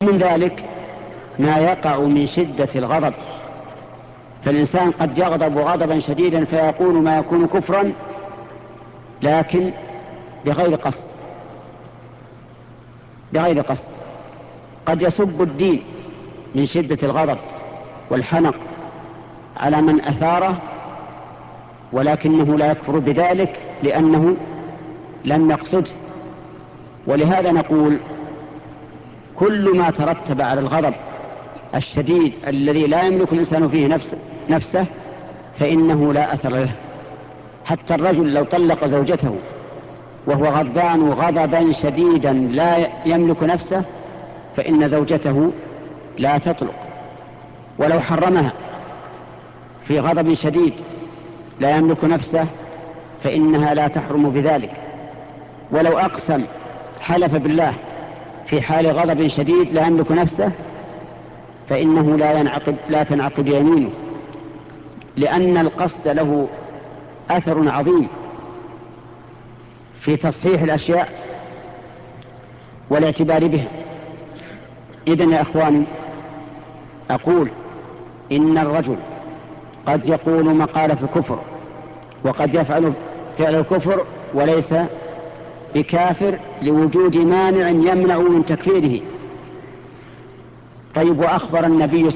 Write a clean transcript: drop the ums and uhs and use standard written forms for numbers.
من ذلك ما يقع من شدة الغضب، فالإنسان قد يغضب غضبا شديدا فيقول ما يكون كفرا لكن بغير قصد. قد يسب الدين من شدة الغضب والحنق على من أثاره، ولكنه لا يكفر بذلك لأنه لم يقصده. ولهذا نقول كل ما ترتب على الغضب الشديد الذي لا يملك الإنسان فيه نفسه فإنه لا أثر له. حتى الرجل لو طلق زوجته وهو غضبان غضبا شديدا لا يملك نفسه فإن زوجته لا تطلق، ولو حرمها في غضب شديد لا يملك نفسه فإنها لا تحرم بذلك. ولو أقسم حلف بالله في حال غضب شديد لا يملك نفسه فإنه لا تنعقد يمينه، لأن القصد له أثر عظيم في تصحيح الأشياء والاعتبار بها. إذن يا أخواني أقول إن الرجل قد يقول مقالة الكفر وقد يفعل فعل الكفر وليس بكافر لوجود مانع يمنع من تكفيره. طيب، وأخبر النبي